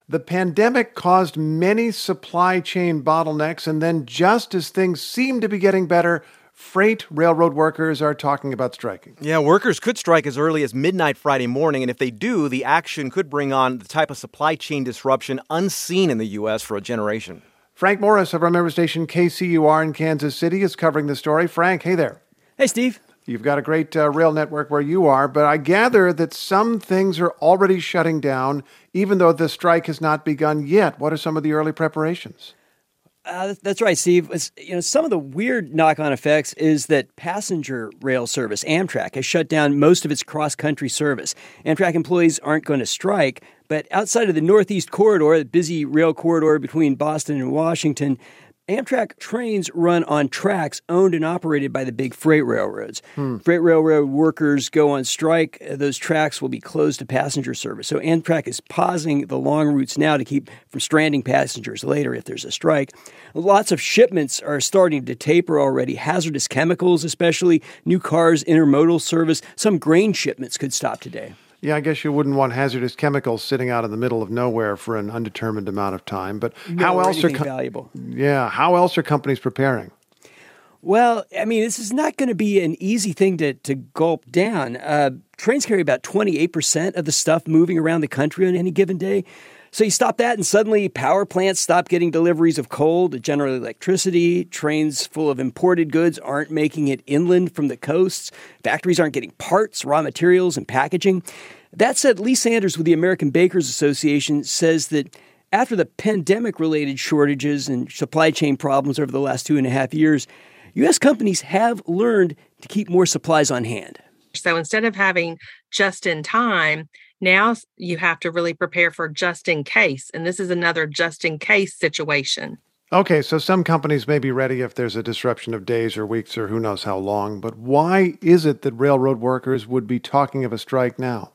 The pandemic caused many supply chain bottlenecks, and then just as things seem to be getting better, freight railroad workers are talking about striking. Yeah, workers could strike as early as midnight Friday morning, and if they do, the action could bring on the type of supply chain disruption unseen in the U.S. for a generation. Frank Morris of our member station KCUR in Kansas City is covering the story. Frank, hey there. Hey, Steve. You've got a great rail network where you are, but I gather that some things are already shutting down, even though the strike has not begun yet. What are some of the early preparations? That's right, Steve. Some of the weird knock-on effects is that passenger rail service, Amtrak, has shut down most of its cross-country service. Amtrak employees aren't going to strike, but outside of the Northeast Corridor, the busy rail corridor between Boston and Washington, Amtrak trains run on tracks owned and operated by the big freight railroads. Freight railroad workers go on strike. Those tracks will be closed to passenger service. So Amtrak is pausing the long routes now to keep from stranding passengers later if there's a strike. Lots of shipments are starting to taper already. Hazardous chemicals, especially, new cars, intermodal service. Some grain shipments could stop today. Yeah, I guess you wouldn't want hazardous chemicals sitting out in the middle of nowhere for an undetermined amount of time. But how else are valuable? Yeah, how else are companies preparing? Well, this is not going to be an easy thing to gulp down. Trains carry about 28% of the stuff moving around the country on any given day. So you stop that and suddenly power plants stop getting deliveries of coal to generate electricity. Trains full of imported goods aren't making it inland from the coasts. Factories aren't getting parts, raw materials, and packaging. That said, Lee Sanders with the American Bakers Association says that after the pandemic-related shortages and supply chain problems over the last 2.5 years, U.S. companies have learned to keep more supplies on hand. So instead of having just in time, now you have to really prepare for just in case. And this is another just in case situation. Okay, so some companies may be ready if there's a disruption of days or weeks or who knows how long. But why is it that railroad workers would be talking of a strike now?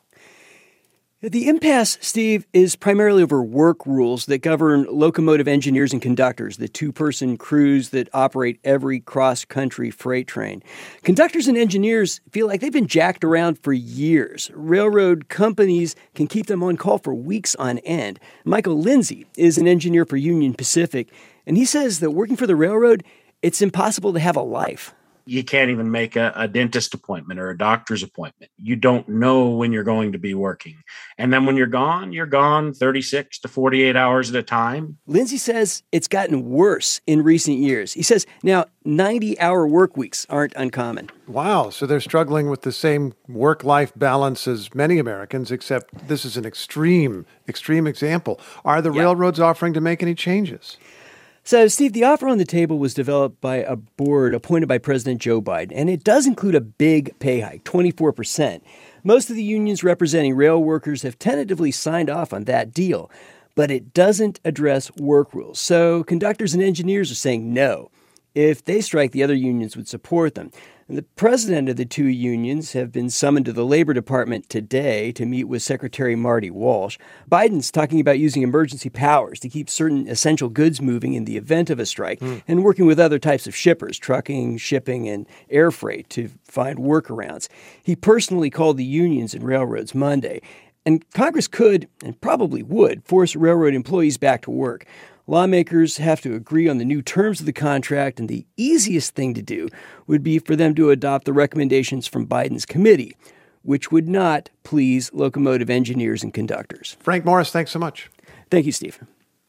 The impasse, Steve, is primarily over work rules that govern locomotive engineers and conductors, the two-person crews that operate every cross-country freight train. Conductors and engineers feel like they've been jacked around for years. Railroad companies can keep them on call for weeks on end. Michael Lindsay is an engineer for Union Pacific, and he says that working for the railroad, it's impossible to have a life. You can't even make a dentist appointment or a doctor's appointment. You don't know when you're going to be working. And then when you're gone 36 to 48 hours at a time. Lindsay says it's gotten worse in recent years. He says now 90-hour work weeks aren't uncommon. Wow, so they're struggling with the same work-life balance as many Americans, except this is an extreme example. Are the railroads offering to make any changes? So, Steve, the offer on the table was developed by a board appointed by President Joe Biden, and it does include a big pay hike, 24%. Most of the unions representing rail workers have tentatively signed off on that deal, but it doesn't address work rules. So conductors and engineers are saying no. If they strike, the other unions would support them. And the president of the two unions have been summoned to the Labor Department today to meet with Secretary Marty Walsh. Biden's talking about using emergency powers to keep certain essential goods moving in the event of a strike and working with other types of shippers, trucking, shipping, and air freight to find workarounds. He personally called the unions and railroads Monday. And Congress could, and probably would, force railroad employees back to work. Lawmakers have to agree on the new terms of the contract, and the easiest thing to do would be for them to adopt the recommendations from Biden's committee, which would not please locomotive engineers and conductors. Frank Morris, thanks so much. Thank you, Steve.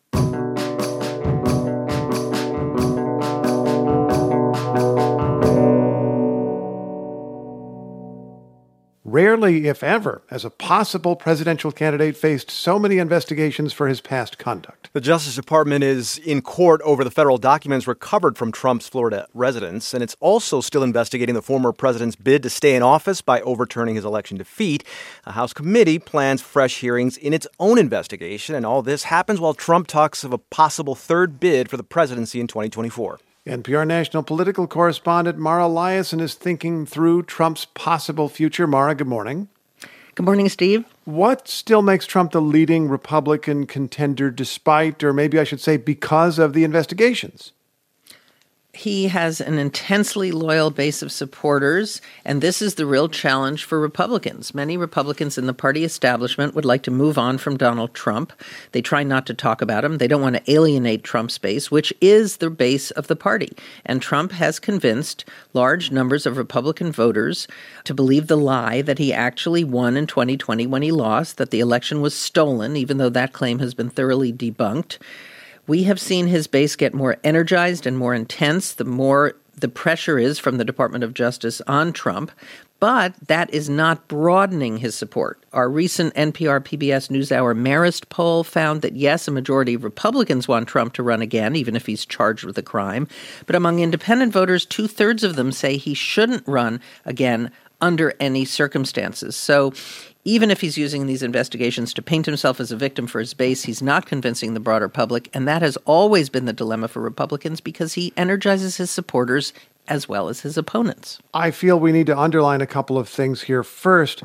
Rarely, if ever, has a possible presidential candidate faced so many investigations for his past conduct. The Justice Department is in court over the federal documents recovered from Trump's Florida residence, and it's also still investigating the former president's bid to stay in office by overturning his election defeat. A House committee plans fresh hearings in its own investigation, and all this happens while Trump talks of a possible third bid for the presidency in 2024. NPR national political correspondent Mara Liasson is thinking through Trump's possible future. Mara, good morning. Good morning, Steve. What still makes Trump the leading Republican contender despite, or maybe I should say because of the investigations? He has an intensely loyal base of supporters, and this is the real challenge for Republicans. Many Republicans in the party establishment would like to move on from Donald Trump. They try not to talk about him. They don't want to alienate Trump's base, which is the base of the party. And Trump has convinced large numbers of Republican voters to believe the lie that he actually won in 2020 when he lost, that the election was stolen, even though that claim has been thoroughly debunked. We have seen his base get more energized and more intense the more the pressure is from the Department of Justice on Trump, but that is not broadening his support. Our recent NPR PBS NewsHour Marist poll found that, yes, a majority of Republicans want Trump to run again, even if he's charged with a crime. But among independent voters, 2/3 of them say he shouldn't run again under any circumstances. So even if he's using these investigations to paint himself as a victim for his base, he's not convincing the broader public. And that has always been the dilemma for Republicans because he energizes his supporters as well as his opponents. I feel we need to underline a couple of things here. First,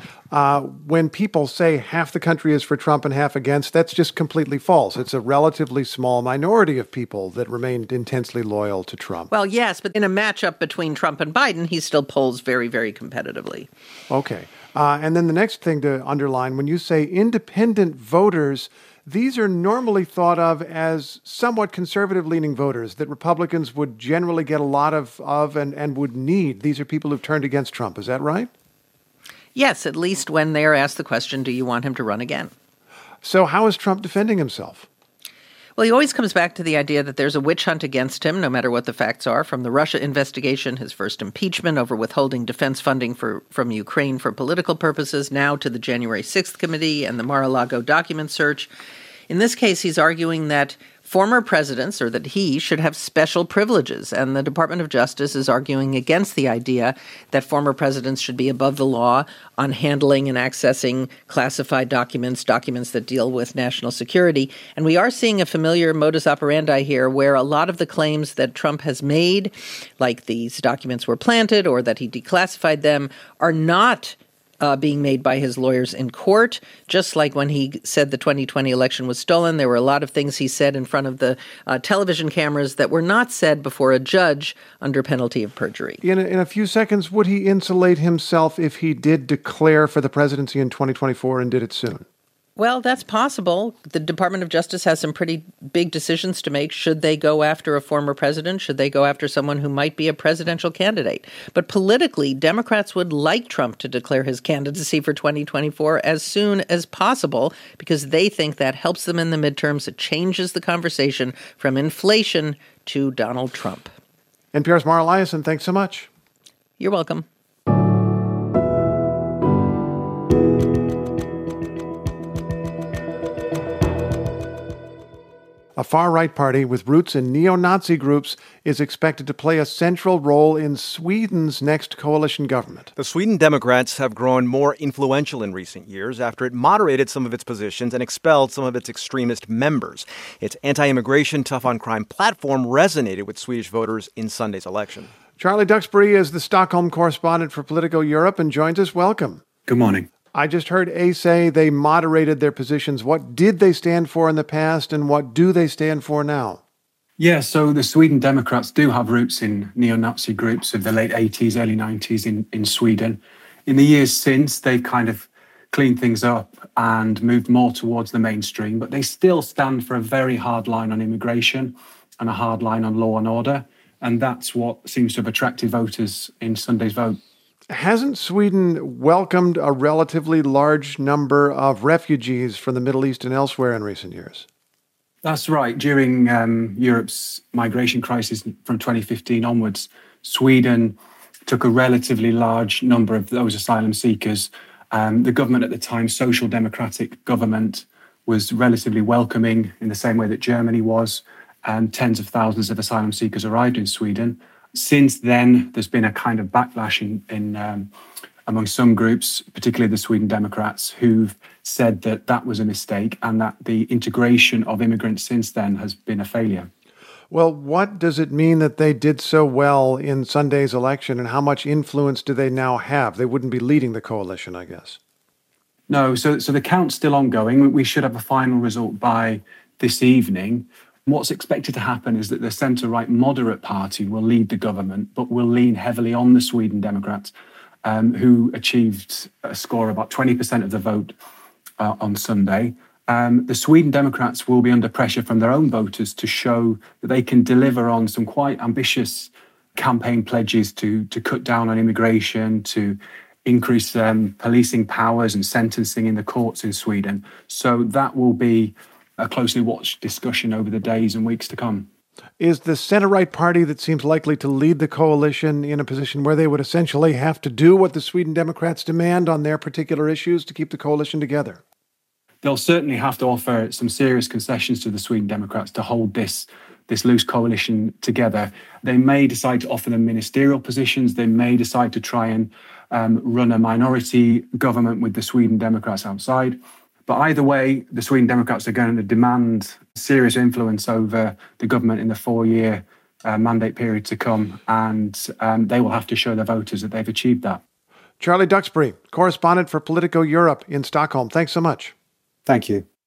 when people say half the country is for Trump and half against, that's just completely false. It's a relatively small minority of people that remained intensely loyal to Trump. Well, yes, but in a matchup between Trump and Biden, he still polls very, very competitively. Okay. And then the next thing to underline, when you say independent voters, these are normally thought of as somewhat conservative-leaning voters that Republicans would generally get a lot of and would need. These are people who've turned against Trump. Is that right? Yes, at least when they're asked the question, do you want him to run again? So how is Trump defending himself? Well, he always comes back to the idea that there's a witch hunt against him, no matter what the facts are, from the Russia investigation, his first impeachment over withholding defense funding from Ukraine for political purposes, now to the January 6th committee and the Mar-a-Lago document search. In this case, he's arguing that former presidents, or that he, should have special privileges, and the Department of Justice is arguing against the idea that former presidents should be above the law on handling and accessing classified documents that deal with national security. And we are seeing a familiar modus operandi here where a lot of the claims that Trump has made, like these documents were planted or that he declassified them, are not being made by his lawyers in court. Just like when he said the 2020 election was stolen, there were a lot of things he said in front of the television cameras that were not said before a judge under penalty of perjury. In a few seconds, would he insulate himself if he did declare for the presidency in 2024 and did it soon? Well, that's possible. The Department of Justice has some pretty big decisions to make. Should they go after a former president? Should they go after someone who might be a presidential candidate? But politically, Democrats would like Trump to declare his candidacy for 2024 as soon as possible because they think that helps them in the midterms. It changes the conversation from inflation to Donald Trump. NPR's Mara Liasson, thanks so much. You're welcome. A far-right party with roots in neo-Nazi groups is expected to play a central role in Sweden's next coalition government. The Sweden Democrats have grown more influential in recent years after it moderated some of its positions and expelled some of its extremist members. Its anti-immigration, tough-on-crime platform resonated with Swedish voters in Sunday's election. Charlie Duxbury is the Stockholm correspondent for Politico Europe and joins us. Welcome. Good morning. I just heard A say they moderated their positions. What did they stand for in the past, and what do they stand for now? Yeah, so the Sweden Democrats do have roots in neo-Nazi groups of the late 80s, early 90s in Sweden. In the years since, they've kind of cleaned things up and moved more towards the mainstream, but they still stand for a very hard line on immigration and a hard line on law and order, and that's what seems to have attracted voters in Sunday's vote. Hasn't Sweden welcomed a relatively large number of refugees from the Middle East and elsewhere in recent years? That's right. During Europe's migration crisis from 2015 onwards, Sweden took a relatively large number of those asylum seekers. The government at the time, social democratic government, was relatively welcoming in the same way that Germany was, and tens of thousands of asylum seekers arrived in Sweden. Since then, there's been a kind of backlash in among some groups, particularly the Sweden Democrats, who've said that that was a mistake and that the integration of immigrants since then has been a failure. Well, what does it mean that they did so well in Sunday's election, and how much influence do they now have? They wouldn't be leading the coalition, I guess. No, so the count's still ongoing. We should have a final result by this evening. What's expected to happen is that the centre-right moderate party will lead the government, but will lean heavily on the Sweden Democrats, who achieved a score of about 20% of the vote on Sunday. The Sweden Democrats will be under pressure from their own voters to show that they can deliver on some quite ambitious campaign pledges to cut down on immigration, to increase policing powers and sentencing in the courts in Sweden. So that will be a closely watched discussion over the days and weeks to come. Is the center-right party that seems likely to lead the coalition in a position where they would essentially have to do what the Sweden Democrats demand on their particular issues to keep the coalition together? They'll certainly have to offer some serious concessions to the Sweden Democrats to hold this loose coalition together. They may decide to offer them ministerial positions. They may decide to try and run a minority government with the Sweden Democrats outside. But either way, the Sweden Democrats are going to demand serious influence over the government in the 4-year mandate period to come, and they will have to show their voters that they've achieved that. Charlie Duxbury, correspondent for Politico Europe in Stockholm. Thanks so much. Thank you.